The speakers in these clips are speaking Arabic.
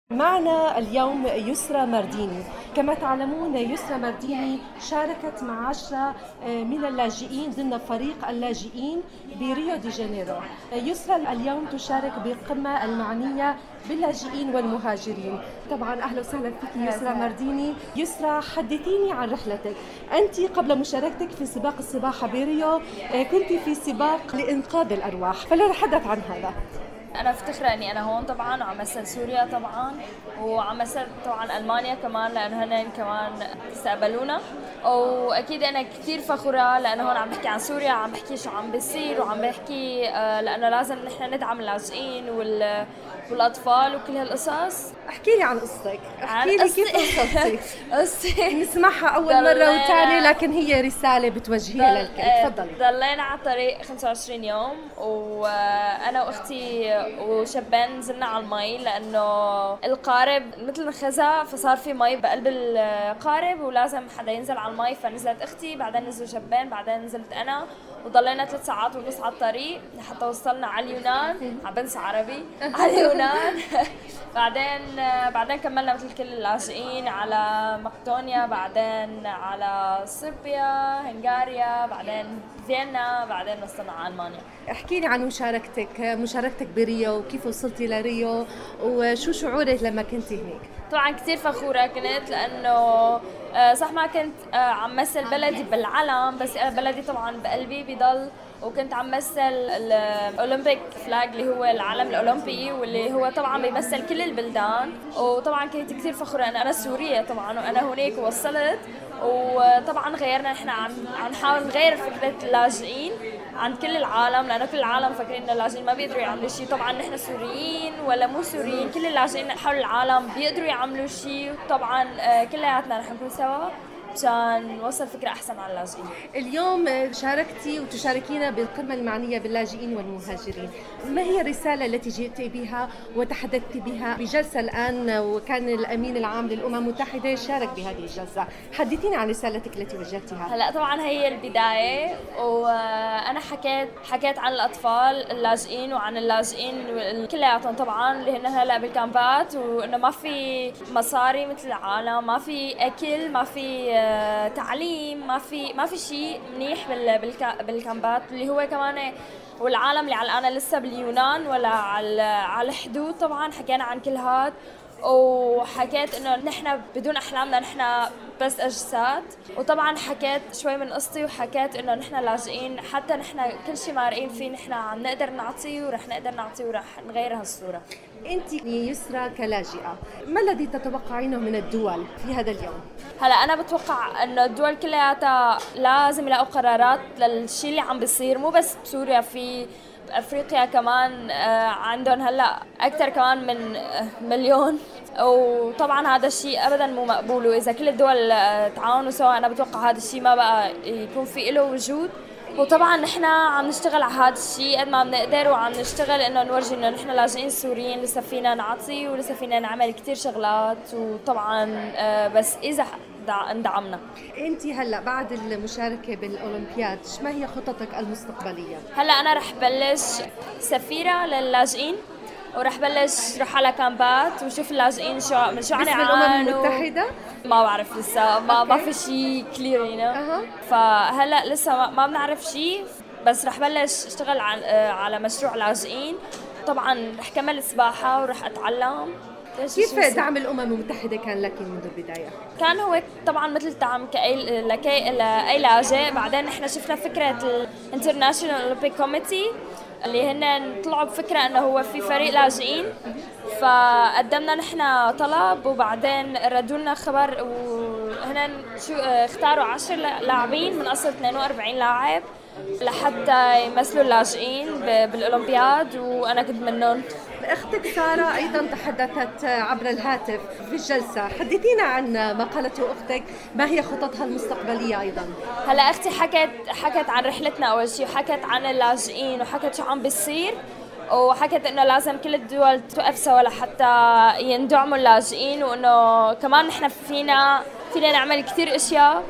معنا اليوم يسرى مرديني. كما تعلمون يسرى مرديني شاركت مع 10 من اللاجئين ضمن فريق اللاجئين بريو دي جانيرو. يسرى اليوم تشارك بالقمة المعنية باللاجئين والمهاجرين. طبعا أهلا وسهلا فيك يسرى مرديني. يسرى، حدثيني عن رحلتك. أنت قبل مشاركتك في سباق السباحة بريو كنت في سباق لإنقاذ الأرواح، فلنتحدث عن هذا. أنا افتخر إني أنا هون طبعاً، وعم مثل سوريا طبعاً، وعم مثل طبعاً ألمانيا كمان لأنه هن كمان استقبلونا. وأكيد أنا كثير فخورة لأنه هون عم بحكي عن سوريا، عم بحكي شو عم بيصير، وعم بحكي لأنه لازم نحن ندعم اللاجئين والأطفال وكل هالقصص. احكي لي عن قصتك، احكي لي كيف قصتك. قصتي نسمعها أول مرة وثانية، لكن هي رسالة بتوجهيها للكل. تفضلي. ضلينا على الطريق 25 يوم، وأنا وأختي وشبان نزلنا على المي لأنه القارب مثل خزا، فصار في مي بقلب القارب ولازم حدا ينزل على المي. فنزلت أختي، بعدين نزلوا شبان، بعدين نزلت أنا، وضلينا 3 ساعات ونص على الطريق لحتى وصلنا على اليونان. عم بنسى عربي. على اليونان. بعدين كملنا مثل كل اللاجئين على مقدونيا، بعدين على صربيا، هنغاريا، بعدين فيينا، بعدين وصلنا على ألمانيا. احكي لي عن مشاركتك بريو، وكيف وصلتي لريو، وشو شعورك لما كنتي هناك؟ طبعا كتير فخورة كنت لأنه صح ما كنت عم مثل بلدي بالعلم، بس أنا بلدي طبعا بقلبي بضل. وكنت عم مثل الأولمبيك فلاج اللي هو العلم الأولمبي، واللي هو طبعا بيمثل كل البلدان. وطبعا كنت كتير فخورة أن أنا سورية طبعا، وأنا هناك وصلت. وطبعا غيرنا، نحن عم نحاول نغير فكرة اللاجئين عند كل العالم، لأنه كل العالم فاكرين إن اللاجئين ما بيقدروا يعملوا شيء. طبعا نحن سوريين ولا مو سوريين، كل اللاجئين حول العالم بيقدروا يعملوا شيء. وطبعا كلياتنا رح نكون سوا مشان نوصل فكرة أحسن على اللاجئين. اليوم شاركتي وتشاركين بالقمة المعنية باللاجئين والمهاجرين. ما هي الرسالة التي جئت بها وتحدثت بها بجلسة الآن، وكان الأمين العام للأمم المتحدة شارك بهذه الجلسة؟ حدثيني عن رسالتك التي وجهتها. هلا طبعا هي البداية، وأنا حكيت عن الأطفال اللاجئين وعن اللاجئين كلياتهم طبعا اللي هن هلا بالكامبات، وإنه ما في مصاري مثل العالم، ما في أكل، ما في تعليم، ما في شيء منيح بالكامبات اللي هو كمان. والعالم اللي علقانة لسه باليونان ولا على الحدود. طبعا حكينا عن كل هاد، وحكيت انه نحن بدون احلامنا، نحن بس اجساد. وطبعا حكيت شوي من قصتي، وحكيت انه نحن لاجئين، حتى نحن كل شيء مارقين فيه نحن عم نقدر نعطيه، ورح نقدر نعطيه، ورح نغير هالصورة. أنت يسرى كلاجئة، ما الذي تتوقعينه من الدول في هذا اليوم؟ هلا أنا بتوقع إنه الدول كلياتها لازم يلاقوا قرارات للشيء اللي عم بيصير، مو بس بسوريا، في أفريقيا كمان عندهم هلا أكثر كمان من مليون. وطبعا هذا الشيء أبدا مو مقبول، وإذا كل الدول تعاونوا سوا أنا بتوقع هذا الشيء ما بقى يكون في له وجود. وطبعا نحن عم نشتغل على هذا الشيء قد ما بنقدر، وعم نشتغل انه نورجي انه نحن لاجئين سوريين لسه فينا نعطي، ولسه فينا نعمل كتير شغلات. وطبعا بس اذا اندعمنا. انت هلا بعد المشاركه بالاولمبياد، ما هي خططك المستقبليه؟ هلا انا رح بلش سفيره للاجئين، ورح بلش روح على كامبات وشوف اللاجئين شو عم باسم الامم المتحده. ما بعرف لسه، ما في شيء كلير هنا. فهلا لسه ما بنعرف شيء، بس رح بلش اشتغل على مشروع لاجئين. طبعا رح كمل السباحه ورح اتعلم. كيف دعم الامم المتحده كان لك منذ البدايه؟ كان هو طبعا مثل دعم لاي لاجئ. بعدين نحن شفنا فكره الانترناشونال اولمبيك كوميتي اللي هن طلعوا بفكره انه هو في فريق لاجئين، فقدمنا نحن طلب، وبعدين ردوا لنا خبر، وهن اختاروا 10 لاعبين من اصل 42 لاعب لحتى يمثلوا اللاجئين بالاولمبياد، وانا كنت منهم. اختك ساره ايضا تحدثت عبر الهاتف في الجلسه، حدثينا عن ما قالته اختك، ما هي خططها المستقبليه ايضا؟ هلا اختي حكت عن رحلتنا اول شيء، وحكت عن اللاجئين، وحكت شو عم بيصير، وحكت انه لازم كل الدول توقف سوا لحتى يندعموا اللاجئين، وانه كمان نحن فينا نعمل كثير اشياء.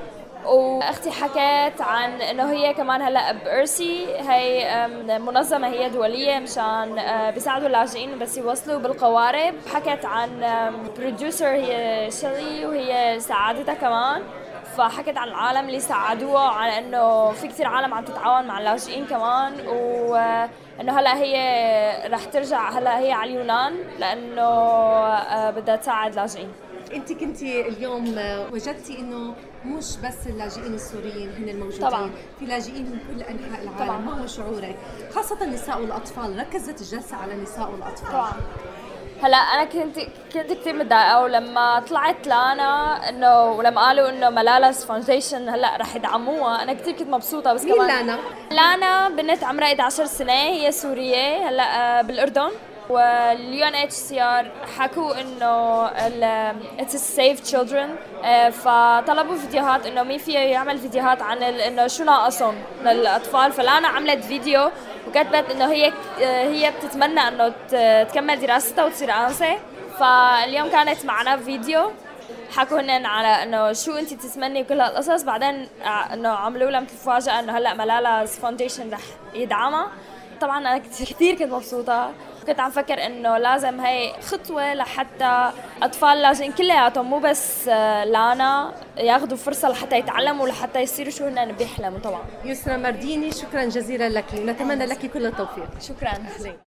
واختي حكت عن انه هي كمان هلا بإرسي، هي منظمه هي دوليه مشان بيساعدوا اللاجئين بس يوصلوا بالقوارب. حكت عن بروديوسر هي شيلي وهي ساعدتها كمان، فحكت عن العالم اللي ساعدوها، عن انه في كثير عالم عم تتعاون مع اللاجئين كمان، وانه هلا هي رح ترجع هلا هي على اليونان لانه بدها تساعد لاجئين. انت كنتي اليوم وجدتي انه مش بس اللاجئين السوريين هن الموجودين، طبعا في لاجئين من كل انحاء العالم. طبعا. ما هو شعورك خاصه النساء والاطفال؟ ركزت الجلسه على النساء والاطفال. طبعا. هلا انا كنت كثير متضايقه، ولما طلعت لانا انه ولما قالوا انه ملالس فاونديشن هلا رح يدعموها، انا كثير كنت مبسوطه. بس مين كمان لانا بنت عمرها 11 سنه، هي سوريه هلا بالاردن، واليو ان اتش سي ار حكوا انه اتس سيف تشيلدرن، فطلبوا فيديوهات انه مين فيه يعمل فيديوهات عن انه شو ناقصهم للاطفال. فلانا عملت فيديو وكتبت انه هي بتتمنى انه تكمل دراستها وتصير انسه. فاليوم كانت معنا فيديو حكوا هن على انه شو انت تتمني وكل هالقصص، بعدين انه عملوا لها مثل مفاجاه انه هلا ملالس فاونديشن رح يدعمها. طبعا انا كثير كنت مبسوطه، كنت عم فكر انه لازم هي خطوه لحتى اطفال اللاجئين كلياتهم مو بس لانا ياخذوا فرصه لحتى يتعلموا لحتى يصيروا شو هن بيحلموا. طبعا يسرى مرديني، شكرا جزيلا لك، نتمنى لك كل التوفيق. شكرا.